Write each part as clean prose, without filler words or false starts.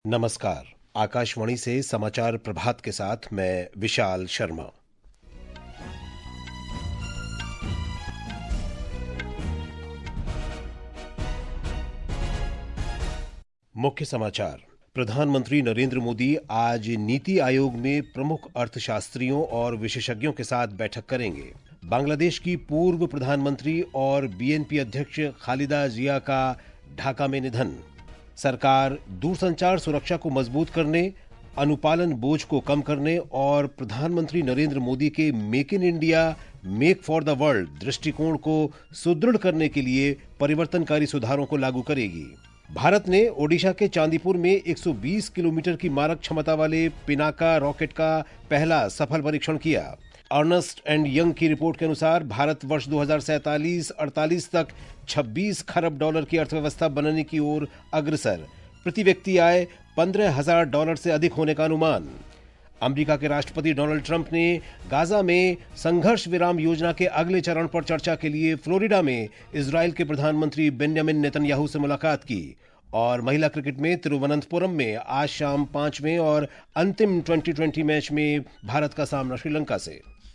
नमस्कार। आकाशवाणी से समाचार प्रभात के साथ मैं विशाल शर्मा। मुख्य समाचार। प्रधानमंत्री नरेंद्र मोदी आज नीति आयोग में प्रमुख अर्थशास्त्रियों और विशेषज्ञों के साथ बैठक करेंगे। बांग्लादेश की पूर्व प्रधानमंत्री और बीएनपी अध्यक्ष खालिदा जिया का ढाका में निधन। सरकार दूरसंचार सुरक्षा को मजबूत करने, अनुपालन बोझ को कम करने और प्रधानमंत्री नरेंद्र मोदी के make in India, make for the world दृष्टिकोण को सुदृढ़ करने के लिए परिवर्तनकारी सुधारों को लागू करेगी। भारत ने ओडिशा के चांदीपुर में 120 किलोमीटर की मारक क्षमता वाले पिनाका रॉकेट का पहला सफल परीक्षण किया। अर्नेस्ट एंड यंग की रिपोर्ट के अनुसार भारत वर्ष 2047-48 तक 26 खरब डॉलर की अर्थव्यवस्था बनने की ओर अग्रसर। प्रति व्यक्ति आय $15,000 से अधिक होने का अनुमान। अमेरिका के राष्ट्रपति डोनाल्ड ट्रंप ने गाजा में संघर्ष विराम योजना के अगले चरण पर चर्चा के लिए फ्लोरिडा में इजराइल के प्रधानमंत्री बेंजामिन नेतन्याहू से मुलाकात की। और महिला क्रिकेट में तिरुवनंतपुरम में आज शाम 5वें और अंतिम T20 मैच में भारत का सामना श्रीलंका से।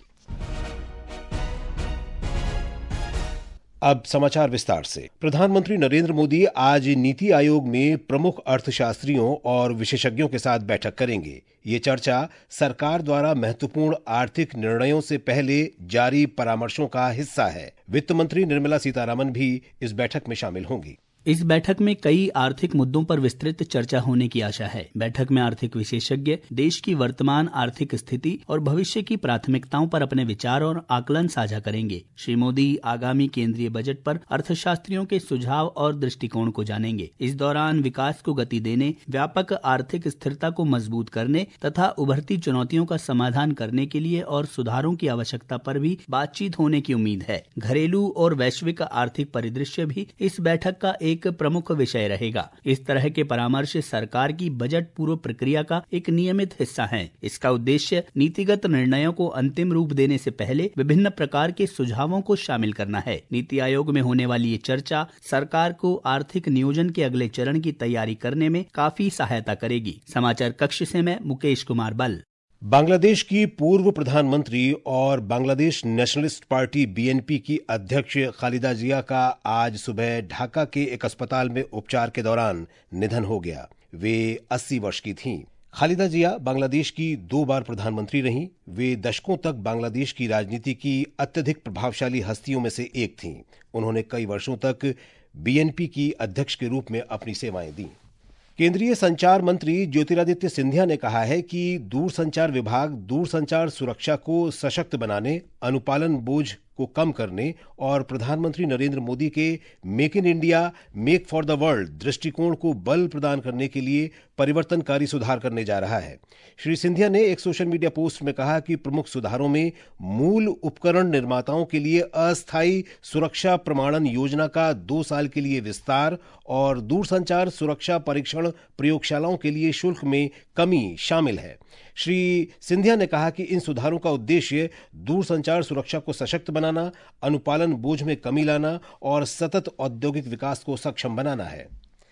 अब समाचार विस्तार से। प्रधानमंत्री नरेंद्र मोदी आज नीति आयोग में प्रमुख अर्थशास्त्रियों और विशेषज्ञों के साथ बैठक करेंगे। ये चर्चा सरकार द्वारा महत्वपूर्ण आर्थिक निर्णयों से पहले जारी परामर्शों का हिस्सा है। वित्त मंत्री निर्मला सीतारामन भी इस बैठक में शामिल होंगी। इस बैठक में कई आर्थिक मुद्दों पर विस्तृत चर्चा होने की आशा है। बैठक में आर्थिक विशेषज्ञ देश की वर्तमान आर्थिक स्थिति और भविष्य की प्राथमिकताओं पर अपने विचार और आकलन साझा करेंगे। श्री मोदी आगामी केंद्रीय बजट पर अर्थशास्त्रियों के सुझाव और दृष्टिकोण को जानेंगे। इस दौरान विकास को गति देने, व्यापक आर्थिक स्थिरता को मजबूत करने तथा उभरती चुनौतियों का समाधान करने के लिए और सुधारों की आवश्यकता पर भी बातचीत होने की उम्मीद है। घरेलू और वैश्विक आर्थिक परिदृश्य भी इस बैठक का एक प्रमुख विषय रहेगा। इस तरह के परामर्श सरकार की बजट पूर्व प्रक्रिया का एक नियमित हिस्सा है। इसका उद्देश्य नीतिगत निर्णयों को अंतिम रूप देने से पहले विभिन्न प्रकार के सुझावों को शामिल करना है। नीति आयोग में होने वाली ये चर्चा सरकार को आर्थिक नियोजन के अगले चरण की तैयारी करने में काफी सहायता करेगी। समाचार कक्ष से मैं मुकेश कुमार बल। बांग्लादेश की पूर्व प्रधानमंत्री और बांग्लादेश नेशनलिस्ट पार्टी बीएनपी की अध्यक्ष खालिदा जिया का आज सुबह ढाका के एक अस्पताल में उपचार के दौरान निधन हो गया। वे 80 वर्ष की थीं। खालिदा जिया बांग्लादेश की 2 बार प्रधानमंत्री रहीं। वे दशकों तक बांग्लादेश की राजनीति की अत्यधिक प्रभावशाली हस्तियों में से एक थीं। उन्होंने कई वर्षों तक बीएनपी की अध्यक्ष के रूप में अपनी सेवाएं दी। केंद्रीय संचार मंत्री ज्योतिरादित्य सिंधिया ने कहा है कि दूरसंचार विभाग दूरसंचार सुरक्षा को सशक्त बनाने, अनुपालन बोझ को कम करने और प्रधानमंत्री नरेंद्र मोदी के make in India, make for the world दृष्टिकोण को बल प्रदान करने के लिए परिवर्तनकारी सुधार करने जा रहा है। श्री सिंधिया ने एक सोशल मीडिया पोस्ट में कहा कि प्रमुख सुधारों में मूल उपकरण निर्माताओं के लिए अस्थायी सुरक्षा प्रमाणन योजना का 2 साल के लिए विस्तार और दूरसंचार सुरक्षा परीक्षण प्रयोगशालाओं के लिए शुल्क में कमी शामिल है। श्री सिंधिया ने कहा कि इन सुधारों का उद्देश्य दूरसंचार सुरक्षा को सशक्त बनाना, अनुपालन बोझ में कमी लाना और सतत औद्योगिक विकास को सक्षम बनाना है।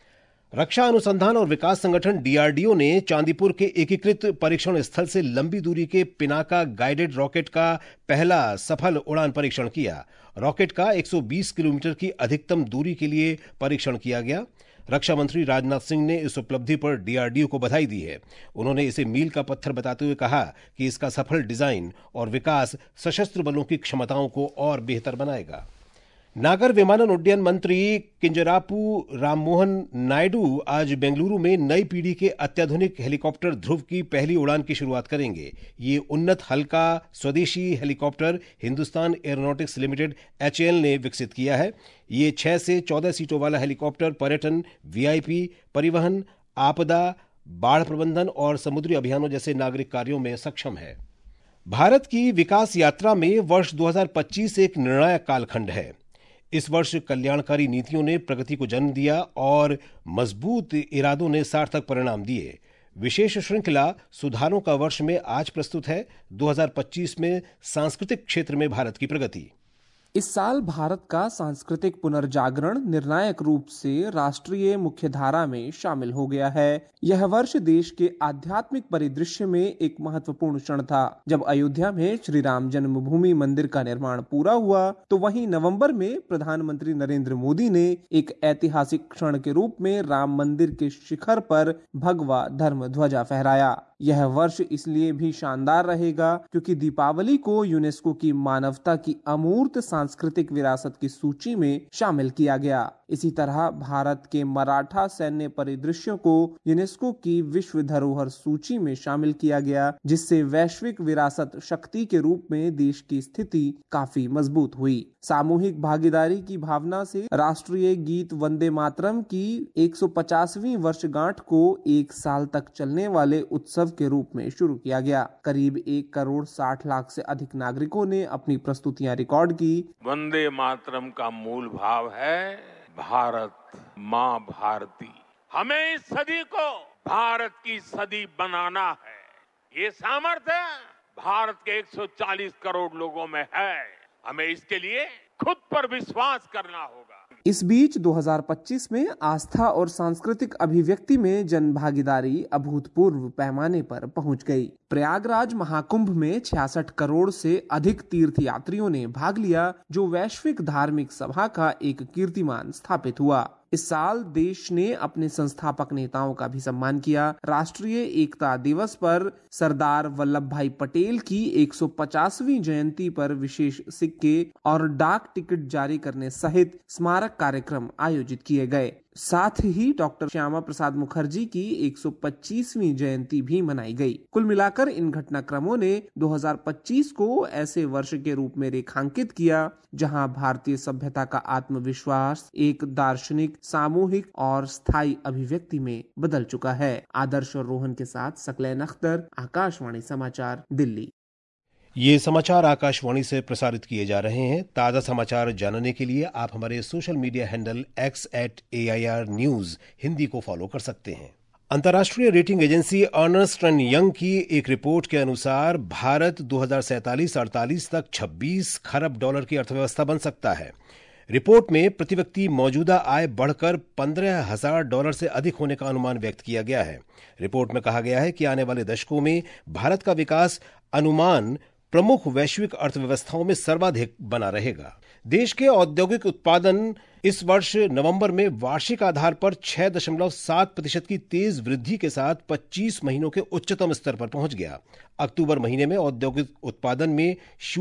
रक्षा अनुसंधान और विकास संगठन डीआरडीओ ने चांदीपुर के एकीकृत परीक्षण स्थल से लंबी दूरी के पिनाका गाइडेड रॉकेट का पहला सफल उड़ान परीक्षण किया। रॉकेट का 120 किलोमीटर की अधिकतम दूरी के लिए परीक्षण किया गया। रक्षा मंत्री राजनाथ सिंह ने इस उपलब्धि पर डीआरडीओ को बधाई दी है। उन्होंने इसे मील का पत्थर बताते हुए कहा कि इसका सफल डिजाइन और विकास सशस्त्र बलों की क्षमताओं को और बेहतर बनाएगा। नागर विमानन उड्डयन मंत्री किंजरापू राममोहन नायडू आज बेंगलुरु में नई पीढ़ी के अत्याधुनिक हेलीकॉप्टर ध्रुव की पहली उड़ान की शुरुआत करेंगे। ये उन्नत हल्का स्वदेशी helicopter Hindustan aeronautics limited HAL ने विकसित किया है। ये 6 से 14 सीटों वाला हेलीकॉप्टर पर्यटन, वीआईपी, परिवहन, आपदा, बाढ़ प्रबंधन और समुद्री अभियानों जैसे नागरिक कार्यों में सक्षम है। भारत की विकास यात्रा में वर्ष 2025 एक निर्णायक कालखंड है। इस वर्ष कल्याणकारी नीतियों ने प्रगति को जन्म दिया और मजबूत इरादों ने सार्थक परिणाम दिए। विशेष श्रृंखला सुधारों का वर्ष में आज प्रस्तुत है 2025 में सांस्कृतिक क्षेत्र में भारत की प्रगति। इस साल भारत का सांस्कृतिक पुनर्जागरण निर्णायक रूप से राष्ट्रीय मुख्यधारा में शामिल हो गया है। यह वर्ष देश के आध्यात्मिक परिदृश्य में एक महत्वपूर्ण क्षण था। जब अयोध्या में श्री राम जन्मभूमि मंदिर का निर्माण पूरा हुआ, तो वहीं नवंबर में प्रधानमंत्री नरेंद्र मोदी ने एक ऐतिहासिक क्षण के रूप में राम मंदिर के शिखर पर भगवा धर्म ध्वजा फहराया। यह वर्ष इसलिए भी शानदार रहेगा क्योंकि दीपावली को यूनेस्को की मानवता की अमूर्त सांस्कृतिक विरासत की सूची में शामिल किया गया। इसी तरह भारत के मराठा सैन्य परिदृश्यों को यूनेस्को की विश्व धरोहर सूची में शामिल किया गया, जिससे वैश्विक विरासत शक्ति के रूप में देश की स्थिति काफी मजबूत हुई। सामूहिक भागीदारी की भावना से राष्ट्रीय गीत वंदे मातरम की 150वीं वर्षगांठ को एक साल तक चलने वाले उत्सव के रूप में शुरू किया गया। करीब 1 करोड़ 60 लाख से अधिक नागरिकों ने अपनी प्रस्तुतियां रिकॉर्ड की। वंदे मातरम का मूल भाव है भारत माँ भारती। हमें इस सदी को भारत की सदी बनाना है। ये सामर्थ्य भारत के 140 करोड़ लोगों में है। हमें इसके लिए खुद पर विश्वास करना होगा। इस बीच 2025 में आस्था और सांस्कृतिक अभिव्यक्ति में जन भागीदारी अभूतपूर्व पैमाने पर पहुंच गई। प्रयागराज महाकुंभ में 66 करोड़ से अधिक तीर्थ यात्रियों ने भाग लिया, जो वैश्विक धार्मिक सभा का एक कीर्तिमान स्थापित हुआ। इस साल देश ने अपने संस्थापक नेताओं का भी सम्मान किया। राष्ट्रीय एकता दिवस पर सरदार वल्लभ भाई पटेल की 150वीं जयंती पर विशेष सिक्के और डाक टिकट जारी करने सहित स्मारक कार्यक्रम आयोजित किए गए। साथ ही डॉक्टर श्यामा प्रसाद मुखर्जी की 125वीं जयंती भी मनाई गई। कुल मिलाकर इन घटनाक्रमों ने 2025 को ऐसे वर्ष के रूप में रेखांकित किया जहां भारतीय सभ्यता का आत्मविश्वास एक दार्शनिक, सामूहिक और स्थायी अभिव्यक्ति में बदल चुका है। आदर्श और रोहन के साथ सकलैन अख्तर, आकाशवाणी समाचार, दिल्ली। ये समाचार आकाशवाणी से प्रसारित किए जा रहे हैं। ताज़ा समाचार जानने के लिए आप हमारे social media handle x@AIR News Hindi को फॉलो कर सकते हैं। अंतर्राष्ट्रीय rating agency Ernst and Young की एक रिपोर्ट के अनुसार भारत 2047-48 तक 26 खरब डॉलर की अर्थव्यवस्था बन सकता है। रिपोर्ट में प्रति व्यक्ति मौजूदा आय बढ़कर $15,000 से अधिक होने का अनुमान व्यक्त किया गया है। रिपोर्ट में कहा गया है कि आने वाले दशकों में भारत का विकास अनुमान प्रमुख वैश्विक अर्थव्यवस्थाओं में सर्वाधिक बना रहेगा। देश के औद्योगिक उत्पादन इस वर्ष नवंबर में वार्षिक आधार पर 6.7% की तेज वृद्धि के साथ 25 महीनों के उच्चतम स्तर पर पहुंच गया। अक्टूबर महीने में औद्योगिक उत्पादन में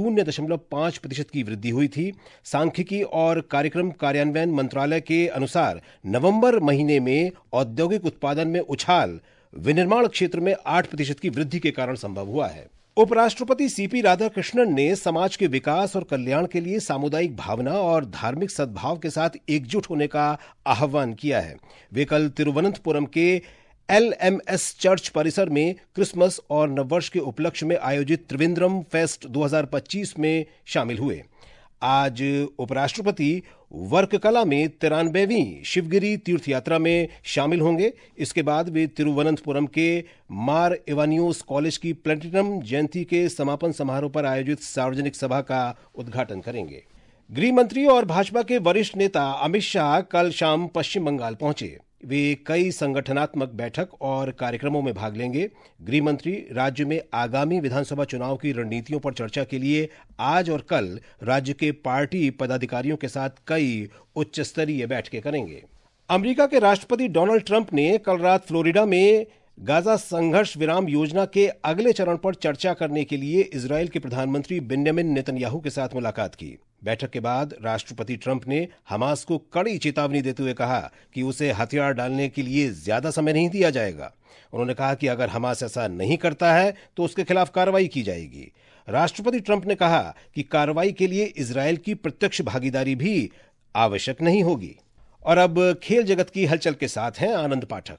0.5% की वृद्धि हुई थी। सांख्यिकी और कार्यक्रम कार्यान्वयन मंत्रालय के अनुसार नवंबर महीने में औद्योगिक उत्पादन में उछाल विनिर्माण क्षेत्र में 8% की वृद्धि के कारण संभव हुआ है। उपराष्ट्रपति सीपी राधाकृष्णन ने समाज के विकास और कल्याण के लिए सामुदायिक भावना और धार्मिक सद्भाव के साथ एकजुट होने का आह्वान किया है। वे कल तिरुवनंतपुरम के LMS चर्च परिसर में क्रिसमस और नववर्ष के उपलक्ष्य में आयोजित त्रिवेंद्रम फेस्ट 2025 में शामिल हुए। आज उपराष्ट्रपति वर्ककला में 93वीं शिवगिरी तीर्थ यात्रा में शामिल होंगे। इसके बाद वे तिरुवनंतपुरम के मार इवानियोस कॉलेज की प्लेटिनम जयंती के समापन समारोह पर आयोजित सार्वजनिक सभा का उद्घाटन करेंगे। गृह मंत्री और भाजपा के वरिष्ठ नेता अमित शाह कल शाम पश्चिम बंगाल पहुंचे। वे कई संगठनात्मक बैठक और कार्यक्रमों में भाग लेंगे। गृह मंत्री राज्य में आगामी विधानसभा चुनाव की रणनीतियों पर चर्चा के लिए आज और कल राज्य के पार्टी पदाधिकारियों के साथ कई उच्च स्तरीय बैठकें करेंगे। अमेरिका के राष्ट्रपति डोनाल्ड ट्रंप ने कल रात फ्लोरिडा में गाजा संघर्ष विराम योजना के अगले चरण पर चर्चा करने के लिए इजरायल के प्रधानमंत्री बेंजामिन नेतन्याहू के साथ मुलाकात की। बैठक के बाद राष्ट्रपति ट्रंप ने हमास को कड़ी चेतावनी देते हुए कहा कि उसे हथियार डालने के लिए ज्यादा समय नहीं दिया जाएगा। उन्होंने कहा कि अगर हमास ऐसा नहीं करता है तो उसके खिलाफ कार्रवाई की जाएगी। राष्ट्रपति ट्रंप ने कहा कि कार्रवाई के लिए इजरायल की प्रत्यक्ष भागीदारी भी आवश्यक नहीं होगी। और अब खेल जगत की हलचल के साथ हैं आनंद पाठक।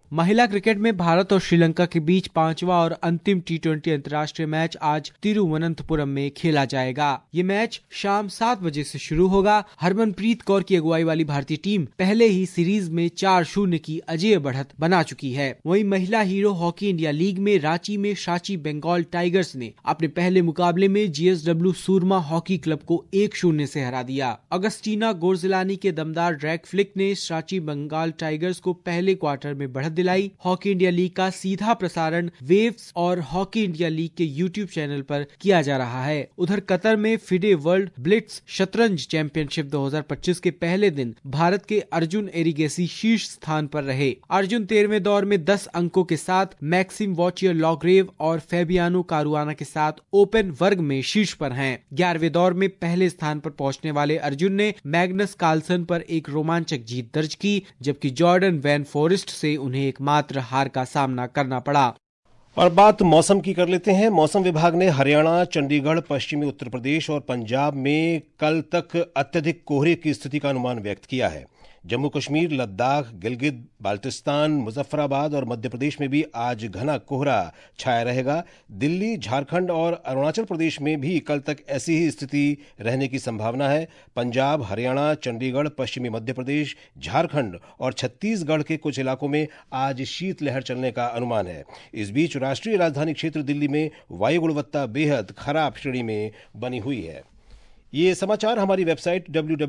महिला क्रिकेट में भारत और श्रीलंका के बीच 5वां और अंतिम T20 अंतर्राष्ट्रीय मैच आज तिरुवनंतपुरम में खेला जाएगा। ये मैच शाम 7 बजे से शुरू होगा। हरमनप्रीत कौर की अगुवाई वाली भारतीय टीम पहले ही सीरीज में 4-0 की अजेय बढ़त बना चुकी है। वहीं महिला हीरो हॉकी इंडिया लीग में रांची में सांची बंगाल टाइगर्स ने अपने पहले मुकाबले में GSW सूरमा हॉकी क्लब को 1-0 से हरा दिया। अगस्टीना गोरजिलानी के दमदार ड्रैग फ्लिक ने सांची बंगाल टाइगर्स को पहले क्वार्टर में बढ़त दिलाई। हॉकी इंडिया लीग का सीधा प्रसारण वेव्स और हॉकी इंडिया लीग के YouTube चैनल पर किया जा रहा है। उधर कतर में फिडे वर्ल्ड ब्लिट्ज शतरंज चैंपियनशिप 2025 के पहले दिन भारत के अर्जुन एरिगेसी शीर्ष स्थान पर रहे। अर्जुन 13वें दौर में 10 अंकों के साथ मैक्सिम वॉचियर लॉग्रेव और फेबियानो कारुआना के साथ ओपन वर्ग में शीर्ष पर हैं। 11वें दौर में पहले स्थान पर पहुंचने वाले अर्जुन ने मैग्नस कार्लसन पर एक रोमांचक जीत दर्ज की, जबकि जॉर्डन वैन फॉरेस्ट से उन्हें एकमात्र हार का सामना करना पड़ा। और बात मौसम की कर लेते हैं। मौसम विभाग ने हरियाणा, चंडीगढ़, पश्चिमी उत्तर प्रदेश और पंजाब में कल तक अत्यधिक कोहरे की स्थिति का अनुमान व्यक्त किया है। जम्मू कश्मीर, लद्दाख, गिलगित बाल्टिस्तान, मुजफ्फराबाद और मध्य प्रदेश में भी आज घना कोहरा छाया रहेगा। दिल्ली, झारखंड और अरुणाचल प्रदेश में भी कल तक ऐसी ही स्थिति रहने की संभावना है। पंजाब, हरियाणा, चंडीगढ़, पश्चिमी मध्य प्रदेश, झारखंड और छत्तीसगढ़ के कुछ इलाकों में आज शीतलहर चलने का अनुमान है। इस बीच राष्ट्रीय राजधानी क्षेत्र दिल्ली में वायु गुणवत्ता बेहद खराब श्रेणी में बनी हुई है। ये समाचार हमारी वेबसाइट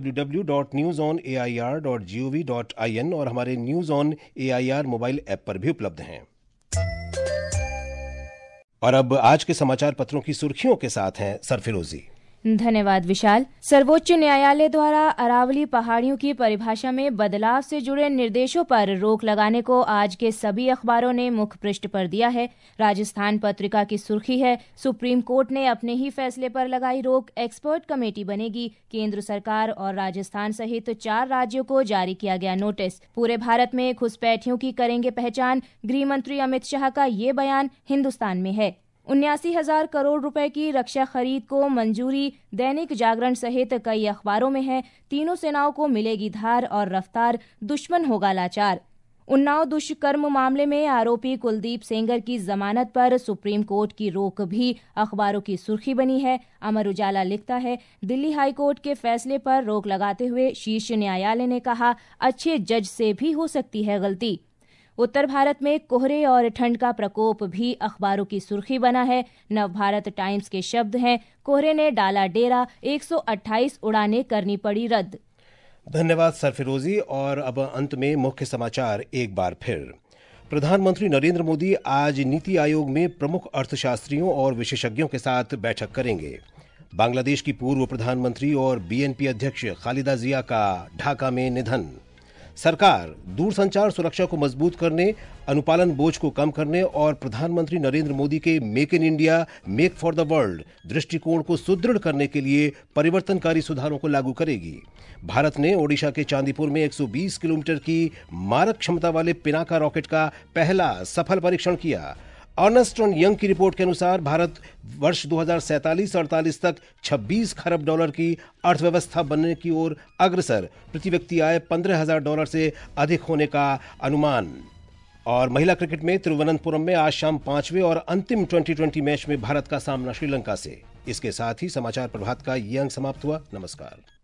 www.newsonair.gov.in और हमारे news on AIR mobile app पर भी उपलब्ध हैं। और अब आज के समाचार पत्रों की सुर्खियों के साथ हैं सरफिरोजी। धन्यवाद विशाल। सर्वोच्च न्यायालय द्वारा अरावली पहाड़ियों की परिभाषा में बदलाव से जुड़े निर्देशों पर रोक लगाने को आज के सभी अखबारों ने मुख्य पृष्ठ पर दिया है। राजस्थान पत्रिका की सुर्खी है, सुप्रीम कोर्ट ने अपने ही फैसले पर लगाई रोक, एक्सपर्ट कमेटी बनेगी। केंद्र सरकार और राजस्थान सहित 4 राज्यों को जारी किया गया नोटिस। पूरे भारत में घुसपैठियों की करेंगे पहचान, गृह मंत्री अमित शाह का ये बयान हिंदुस्तान में है। 79,000 करोड़ रुपए की रक्षा खरीद को मंजूरी, दैनिक जागरण सहित कई अखबारों में है। तीनों सेनाओं को मिलेगी धार और रफ्तार, दुश्मन होगा लाचार। उन्नाव दुष्कर्म मामले में आरोपी कुलदीप सेंगर की जमानत पर सुप्रीम कोर्ट की रोक भी अखबारों की सुर्खी बनी है। अमर उजाला लिखता है, दिल्ली हाई कोर्ट के फैसले पर रोक लगाते हुए शीर्ष न्यायालय ने कहा, अच्छे जज से भी हो सकती है गलती। उत्तर भारत में कोहरे और ठंड का प्रकोप भी अखबारों की सुर्खी बना है। नवभारत टाइम्स के शब्द हैं, कोहरे ने डाला डेरा, 128 उड़ानें करनी पड़ी रद्द। धन्यवाद सरफिरोजी। और अब अंत में मुख्य समाचार एक बार फिर। प्रधानमंत्री नरेंद्र मोदी आज नीति आयोग में प्रमुख अर्थशास्त्रियों और विशेषज्ञों के साथ बैठक करेंगे। बांग्लादेश की पूर्व प्रधानमंत्री और BNP अध्यक्ष खालिदा जिया का ढाका में निधन। सरकार दूरसंचार सुरक्षा को मजबूत करने, अनुपालन बोझ को कम करने और प्रधानमंत्री नरेंद्र मोदी के make in India, make for the world दृष्टिकोण को सुदृढ़ करने के लिए परिवर्तनकारी सुधारों को लागू करेगी। भारत ने ओडिशा के चांदीपुर में 120 किलोमीटर की मारक क्षमता वाले पिनाका रॉकेट का पहला सफल परीक्षण किया। अर्नेस्ट एंड यंग की रिपोर्ट के अनुसार भारत वर्ष 2047-48 तक 26 खरब डॉलर की अर्थव्यवस्था बनने की ओर अग्रसर, प्रति व्यक्ति आय $15,000 से अधिक होने का अनुमान। और महिला क्रिकेट में तिरुवनंतपुरम में आज शाम 5वें और अंतिम T20 मैच में भारत का सामना श्रीलंका से। इसके साथ ही समाचार प्रभात का ये अंक समाप्त हुआ। नमस्कार।